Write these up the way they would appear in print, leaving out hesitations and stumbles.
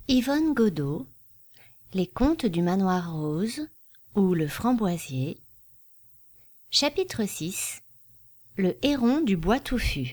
Yvonne Godot, Les contes du manoir rose ou le framboisier. Chapitre 6. Le héron du bois touffu.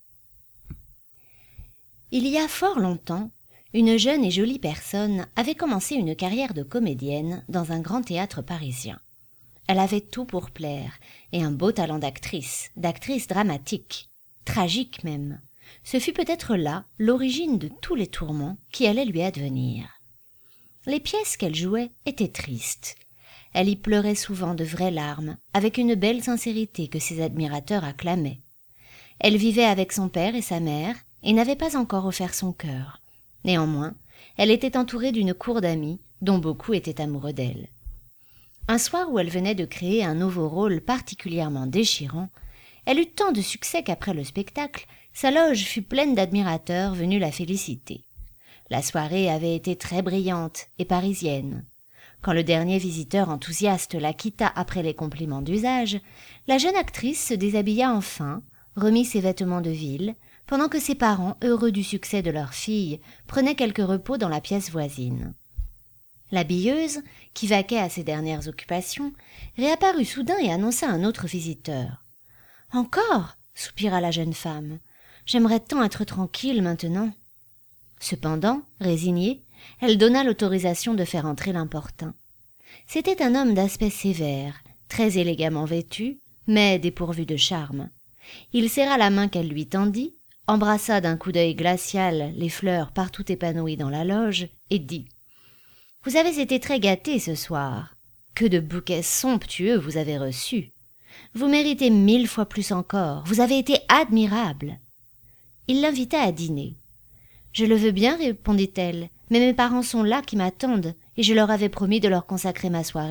Il y a fort longtemps, une jeune et jolie personne avait commencé une carrière de comédienne dans un grand théâtre parisien. Elle avait tout pour plaire et un beau talent d'actrice dramatique, tragique même. Ce fut peut-être là l'origine de tous les tourments qui allaient lui advenir. Les pièces qu'elle jouait étaient tristes. Elle y pleurait souvent de vraies larmes, avec une belle sincérité que ses admirateurs acclamaient. Elle vivait avec son père et sa mère, et n'avait pas encore offert son cœur. Néanmoins, elle était entourée d'une cour d'amis, dont beaucoup étaient amoureux d'elle. Un soir où elle venait de créer un nouveau rôle particulièrement déchirant, elle eut tant de succès qu'après le spectacle, sa loge fut pleine d'admirateurs venus la féliciter. La soirée avait été très brillante et parisienne. Quand le dernier visiteur enthousiaste la quitta après les compliments d'usage, la jeune actrice se déshabilla enfin, remit ses vêtements de ville, pendant que ses parents, heureux du succès de leur fille, prenaient quelque repos dans la pièce voisine. La billeuse, qui vaquait à ses dernières occupations, réapparut soudain et annonça un autre visiteur. « Encore » soupira la jeune femme. « J'aimerais tant être tranquille maintenant. » Cependant, résignée, elle donna l'autorisation de faire entrer l'importun. C'était un homme d'aspect sévère, très élégamment vêtu, mais dépourvu de charme. Il serra la main qu'elle lui tendit, embrassa d'un coup d'œil glacial les fleurs partout épanouies dans la loge, et dit « Vous avez été très gâtés ce soir. Que de bouquets somptueux vous avez reçus. Vous méritez 1000 fois plus encore. Vous avez été admirable. » Il l'invita à dîner. « Je le veux bien, répondit-elle, mais mes parents sont là qui m'attendent, et je leur avais promis de leur consacrer ma soirée. »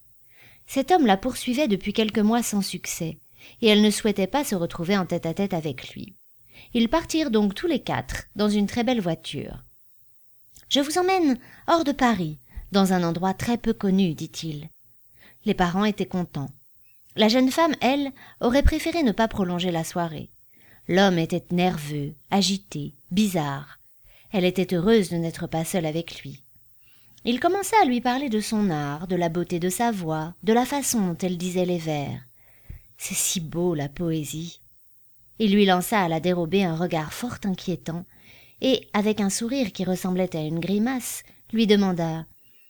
Cet homme la poursuivait depuis quelques mois sans succès, et elle ne souhaitait pas se retrouver en tête-à-tête avec lui. Ils partirent donc tous les quatre dans une très belle voiture. « Je vous emmène hors de Paris, dans un endroit très peu connu, dit-il. » Les parents étaient contents. La jeune femme, elle, aurait préféré ne pas prolonger la soirée. L'homme était nerveux, agité, bizarre. Elle était heureuse de n'être pas seule avec lui. Il commença à lui parler de son art, de la beauté de sa voix, de la façon dont elle disait les vers. C'est si beau, la poésie. Il lui lança à la dérobée un regard fort inquiétant, et, avec un sourire qui ressemblait à une grimace, lui demanda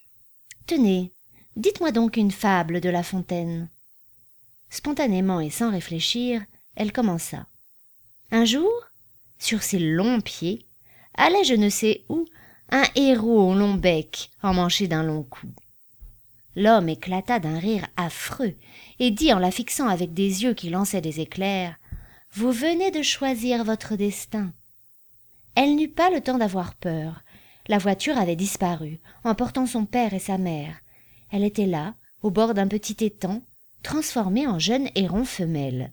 « Tenez, dites-moi donc une fable de La Fontaine. » Spontanément et sans réfléchir, elle commença. Un jour, sur ses longs pieds, allait je ne sais où un héros au long bec emmanché d'un long cou. L'homme éclata d'un rire affreux et dit en la fixant avec des yeux qui lançaient des éclairs « Vous venez de choisir votre destin. » Elle n'eut pas le temps d'avoir peur. La voiture avait disparu, emportant son père et sa mère. Elle était là, au bord d'un petit étang, transformée en jeune héron femelle.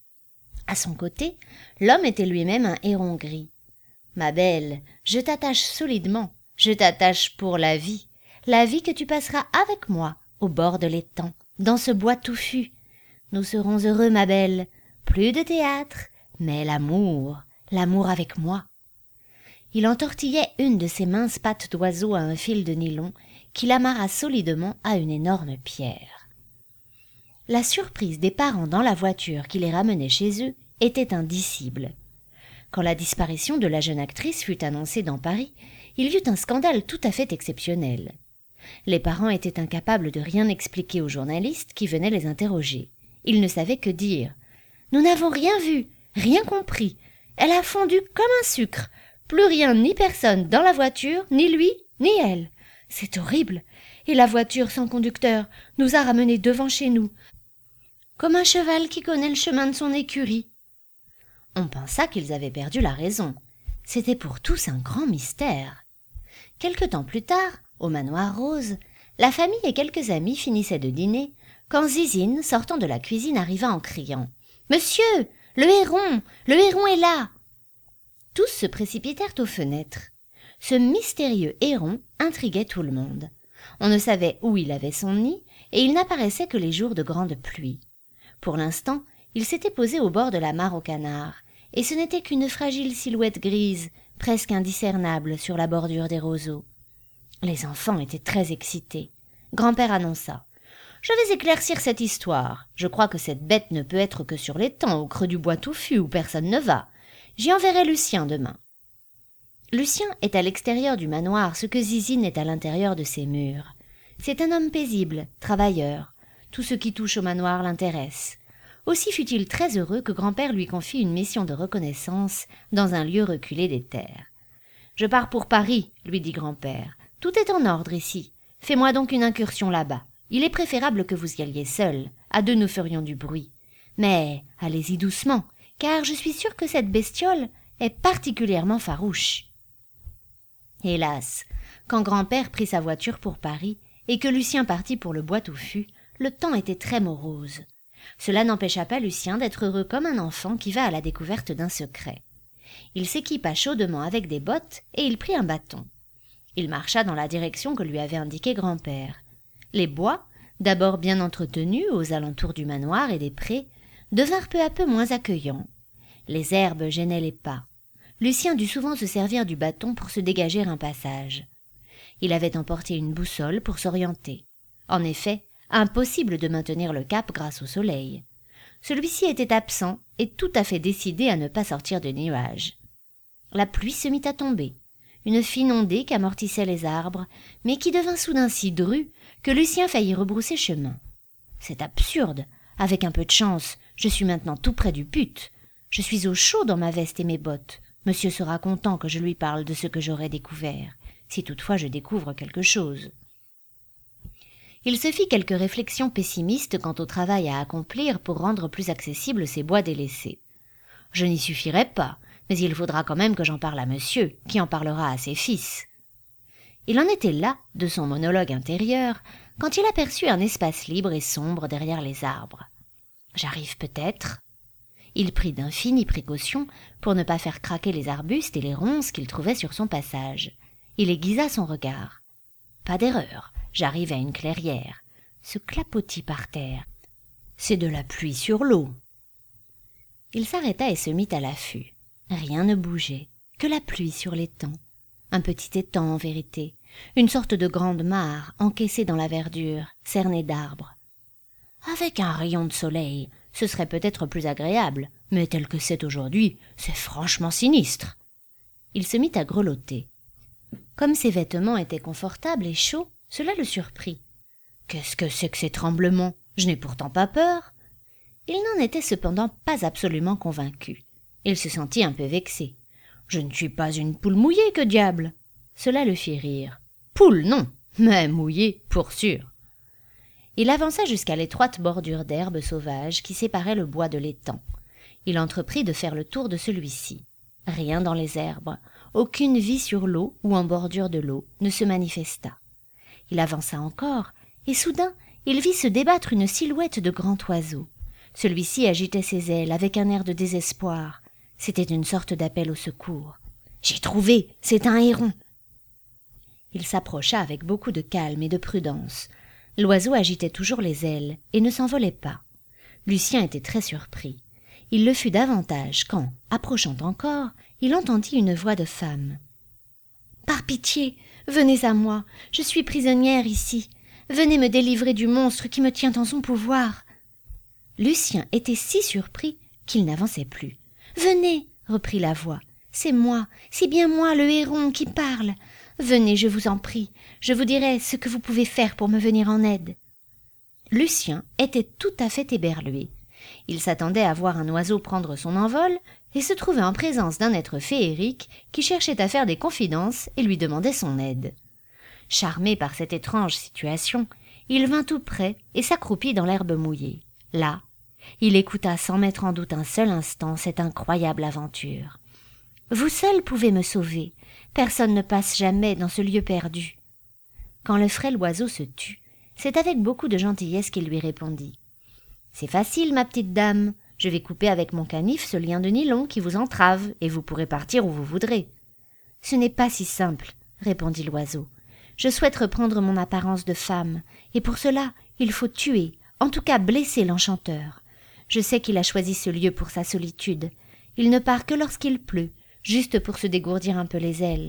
À son côté, l'homme était lui-même un héron gris. « Ma belle, je t'attache solidement, je t'attache pour la vie que tu passeras avec moi au bord de l'étang, dans ce bois touffu. Nous serons heureux, ma belle, plus de théâtre, mais l'amour avec moi. » Il entortillait une de ses minces pattes d'oiseau à un fil de nylon qu'il amarra solidement à une énorme pierre. La surprise des parents dans la voiture qui les ramenait chez eux était indicible. Quand la disparition de la jeune actrice fut annoncée dans Paris, il y eut un scandale tout à fait exceptionnel. Les parents étaient incapables de rien expliquer aux journalistes qui venaient les interroger. Ils ne savaient que dire. « Nous n'avons rien vu, rien compris. Elle a fondu comme un sucre. Plus rien ni personne dans la voiture, ni lui, ni elle. C'est horrible. Et la voiture sans conducteur nous a ramenés devant chez nous, comme un cheval qui connaît le chemin de son écurie. » On pensa qu'ils avaient perdu la raison. C'était pour tous un grand mystère. Quelque temps plus tard, au manoir rose, la famille et quelques amis finissaient de dîner, quand Zizine, sortant de la cuisine, arriva en criant « Monsieur, le héron est là !» Tous se précipitèrent aux fenêtres. Ce mystérieux héron intriguait tout le monde. On ne savait où il avait son nid, et il n'apparaissait que les jours de grande pluie. Pour l'instant, il s'était posé au bord de la mare aux canards, et ce n'était qu'une fragile silhouette grise, presque indiscernable sur la bordure des roseaux. Les enfants étaient très excités. Grand-père annonça. « Je vais éclaircir cette histoire. Je crois que cette bête ne peut être que sur l'étang, au creux du bois touffu, où personne ne va. J'y enverrai Lucien demain. » Lucien est à l'extérieur du manoir ce que Zizine est à l'intérieur de ses murs. C'est un homme paisible, travailleur. Tout ce qui touche au manoir l'intéresse. Aussi fut-il très heureux que grand-père lui confie une mission de reconnaissance dans un lieu reculé des terres. « Je pars pour Paris, lui dit grand-père. Tout est en ordre ici. Fais-moi donc une incursion là-bas. Il est préférable que vous y alliez seul. À deux nous ferions du bruit. Mais allez-y doucement, car je suis sûre que cette bestiole est particulièrement farouche. » Hélas, quand grand-père prit sa voiture pour Paris et que Lucien partit pour le bois touffu, le temps était très morose. Cela n'empêcha pas Lucien d'être heureux comme un enfant qui va à la découverte d'un secret. Il s'équipa chaudement avec des bottes et il prit un bâton. Il marcha dans la direction que lui avait indiquée grand-père. Les bois, d'abord bien entretenus aux alentours du manoir et des prés, devinrent peu à peu moins accueillants. Les herbes gênaient les pas. Lucien dut souvent se servir du bâton pour se dégager un passage. Il avait emporté une boussole pour s'orienter. En effet, impossible de maintenir le cap grâce au soleil. Celui-ci était absent et tout à fait décidé à ne pas sortir de nuages. La pluie se mit à tomber, une fine ondée qu'amortissaient les arbres, mais qui devint soudain si drue que Lucien faillit rebrousser chemin. C'est absurde. Avec un peu de chance, je suis maintenant tout près du but. Je suis au chaud dans ma veste et mes bottes. Monsieur sera content que je lui parle de ce que j'aurai découvert, si toutefois je découvre quelque chose. Il se fit quelques réflexions pessimistes quant au travail à accomplir pour rendre plus accessibles ces bois délaissés. Je n'y suffirai pas, mais il faudra quand même que j'en parle à monsieur, qui en parlera à ses fils. Il en était là, de son monologue intérieur, quand il aperçut un espace libre et sombre derrière les arbres. J'arrive peut-être. Il prit d'infinies précautions pour ne pas faire craquer les arbustes et les ronces qu'il trouvait sur son passage. Il aiguisa son regard. Pas d'erreur, j'arrive à une clairière. Ce clapotis par terre, c'est de la pluie sur l'eau. Il s'arrêta et se mit à l'affût. Rien ne bougeait, que la pluie sur l'étang. Un petit étang en vérité, une sorte de grande mare encaissée dans la verdure, cernée d'arbres. Avec un rayon de soleil, ce serait peut-être plus agréable, mais tel que c'est aujourd'hui, c'est franchement sinistre. Il se mit à grelotter. Comme ses vêtements étaient confortables et chauds, cela le surprit. Qu'est-ce que c'est que ces tremblements? Je n'ai pourtant pas peur. Il n'en était cependant pas absolument convaincu. Il se sentit un peu vexé. Je ne suis pas une poule mouillée, que diable! Cela le fit rire. Poule, non, mais mouillée, pour sûr. Il avança jusqu'à l'étroite bordure d'herbe sauvage qui séparait le bois de l'étang. Il entreprit de faire le tour de celui-ci. Rien dans les herbes, aucune vie sur l'eau ou en bordure de l'eau ne se manifesta. Il avança encore, et soudain, il vit se débattre une silhouette de grand oiseau. Celui-ci agitait ses ailes avec un air de désespoir. C'était une sorte d'appel au secours. « J'ai trouvé, c'est un héron !» Il s'approcha avec beaucoup de calme et de prudence. L'oiseau agitait toujours les ailes et ne s'envolait pas. Lucien était très surpris. Il le fut davantage quand, approchant encore, il entendit une voix de femme. « Par pitié, venez à moi, je suis prisonnière ici. Venez me délivrer du monstre qui me tient en son pouvoir. » Lucien était si surpris qu'il n'avançait plus. « Venez, reprit la voix, c'est moi, c'est bien moi le héron qui parle. Venez, je vous en prie, je vous dirai ce que vous pouvez faire pour me venir en aide. » Lucien était tout à fait éberlué. Il s'attendait à voir un oiseau prendre son envol et se trouvait en présence d'un être féerique qui cherchait à faire des confidences et lui demandait son aide. Charmé par cette étrange situation, il vint tout près et s'accroupit dans l'herbe mouillée. Là, il écouta sans mettre en doute un seul instant cette incroyable aventure. « Vous seul pouvez me sauver. Personne ne passe jamais dans ce lieu perdu. » Quand le frêle oiseau se tut, c'est avec beaucoup de gentillesse qu'il lui répondit. « C'est facile, ma petite dame. Je vais couper avec mon canif ce lien de nylon qui vous entrave, et vous pourrez partir où vous voudrez. »« Ce n'est pas si simple, » répondit l'oiseau. « Je souhaite reprendre mon apparence de femme, et pour cela, il faut tuer, en tout cas blesser l'enchanteur. Je sais qu'il a choisi ce lieu pour sa solitude. Il ne part que lorsqu'il pleut, juste pour se dégourdir un peu les ailes.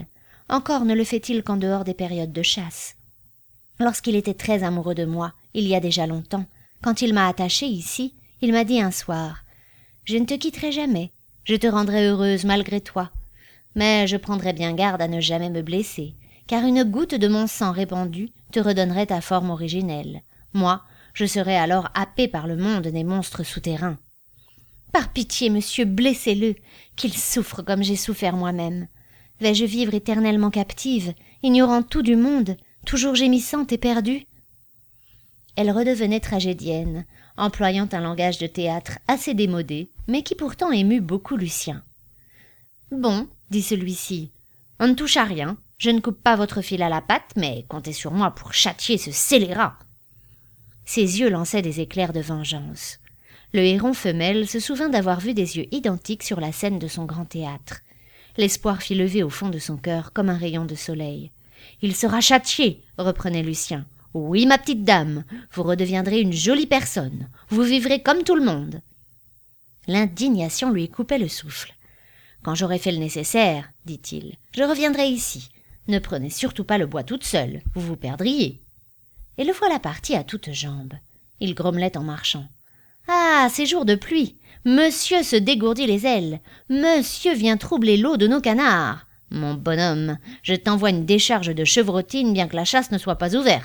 Encore ne le fait-il qu'en dehors des périodes de chasse. Lorsqu'il était très amoureux de moi, il y a déjà longtemps, quand il m'a attachée ici, il m'a dit un soir « Je ne te quitterai jamais, je te rendrai heureuse malgré toi. Mais je prendrai bien garde à ne jamais me blesser, car une goutte de mon sang répandu te redonnerait ta forme originelle. Moi, je serais alors happée par le monde des monstres souterrains. Par pitié, monsieur, blessez-le, qu'il souffre comme j'ai souffert moi-même. Vais-je vivre éternellement captive, ignorant tout du monde, toujours gémissante et perdue ?» Elle redevenait tragédienne, employant un langage de théâtre assez démodé, mais qui pourtant émut beaucoup Lucien. « Bon, dit celui-ci, on ne touche à rien, je ne coupe pas votre fil à la patte, mais comptez sur moi pour châtier ce scélérat. » Ses yeux lançaient des éclairs de vengeance. Le héron femelle se souvint d'avoir vu des yeux identiques sur la scène de son grand théâtre. L'espoir fit lever au fond de son cœur comme un rayon de soleil. « Il sera châtié, reprenait Lucien. Oui, ma petite dame, vous redeviendrez une jolie personne, vous vivrez comme tout le monde. » L'indignation lui coupait le souffle. « Quand j'aurai fait le nécessaire, dit-il, je reviendrai ici. Ne prenez surtout pas le bois toute seule, vous vous perdriez. » Et le voilà parti à toutes jambes. Il grommelait en marchant. « Ah, ces jours de pluie! Monsieur se dégourdit les ailes. Monsieur vient troubler l'eau de nos canards. Mon bonhomme, je t'envoie une décharge de chevrotines bien que la chasse ne soit pas ouverte. »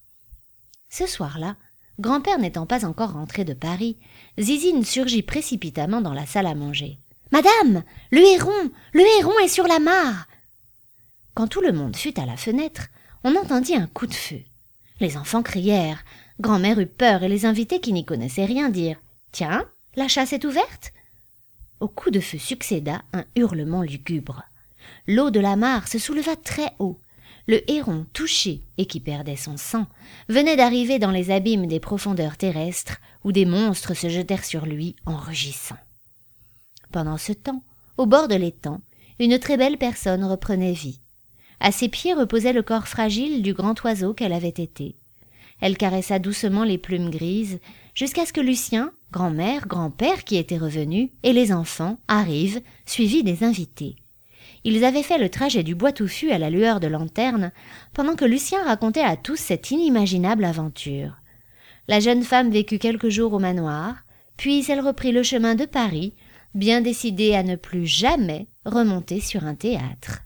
Ce soir-là, grand-père n'étant pas encore rentré de Paris, Zizine surgit précipitamment dans la salle à manger. « Madame, le héron est sur la mare !» Quand tout le monde fut à la fenêtre, on entendit un coup de feu. Les enfants crièrent. Grand-mère eut peur et les invités qui n'y connaissaient rien dirent « Tiens, la chasse est ouverte ?» Au coup de feu succéda un hurlement lugubre. L'eau de la mare se souleva très haut. Le héron touché et qui perdait son sang venait d'arriver dans les abîmes des profondeurs terrestres où des monstres se jetèrent sur lui en rugissant. Pendant ce temps, au bord de l'étang, une très belle personne reprenait vie. À ses pieds reposait le corps fragile du grand oiseau qu'elle avait été. Elle caressa doucement les plumes grises jusqu'à ce que Lucien, grand-mère, grand-père qui étaient revenus, et les enfants arrivent, suivis des invités. Ils avaient fait le trajet du bois touffu à la lueur de lanterne, pendant que Lucien racontait à tous cette inimaginable aventure. La jeune femme vécut quelques jours au manoir, puis elle reprit le chemin de Paris, bien décidée à ne plus jamais remonter sur un théâtre.